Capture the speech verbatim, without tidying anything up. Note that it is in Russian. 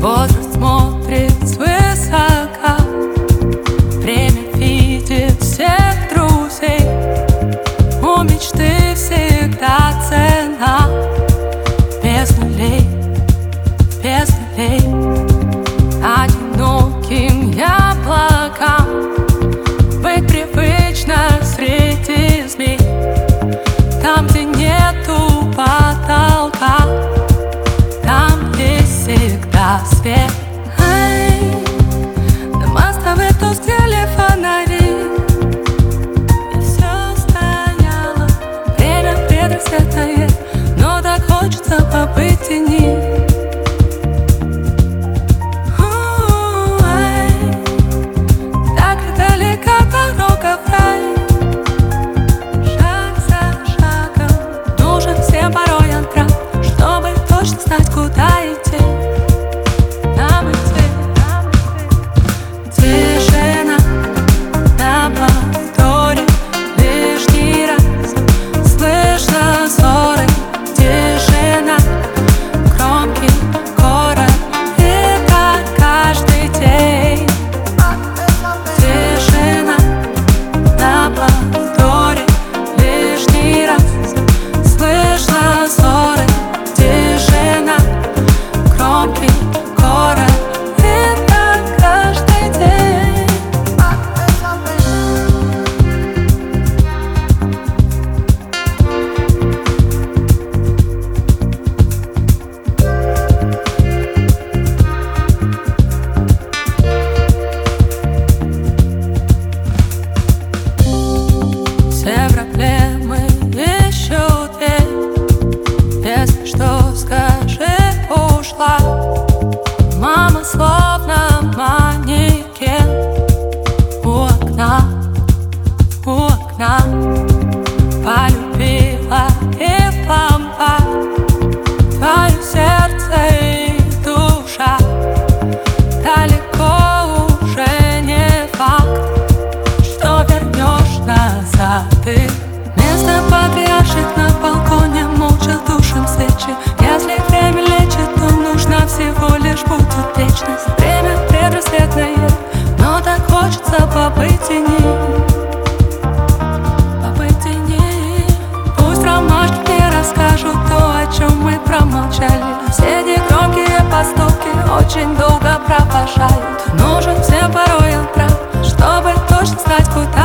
Возраст смотрит свысока, время видит всех друзей. У мечты всегда цена, без нулей, без нулей. Одиноким яблокам быть привычно среди змей. Там, где нету потолка, там есть всегда свет. Эй, на мостовой тусклели фонари, и все стояло, время предрассветное, но так хочется побыть в тени. Знать, куда идти, нам идти. Тишина на повторе лишний раз. Слышно ссоры, тишина, громкий город, и так каждый день. Тишина на повторе лишний раз. Слышно ссоры, громкий город, и так каждый день. Все проблемы еще дверь, если что, скажи. Ушла мама, словно манекен, у окна, у окна. Полюбила и пампа твое сердце и душа. Далеко уже не факт, что вернешь назад ты. Вместо патриарших на балконе молча тушим свечи. Если время лечит, то нужна всего лишь будет вечность. Время предрассветное, но так хочется побыть в тени, побыть в тени. Пусть ромашки мне расскажут то, о чем мы промолчали. Соседи громкие поступки очень долго провожают. Нужен всем порой он прав, чтобы точно знать, куда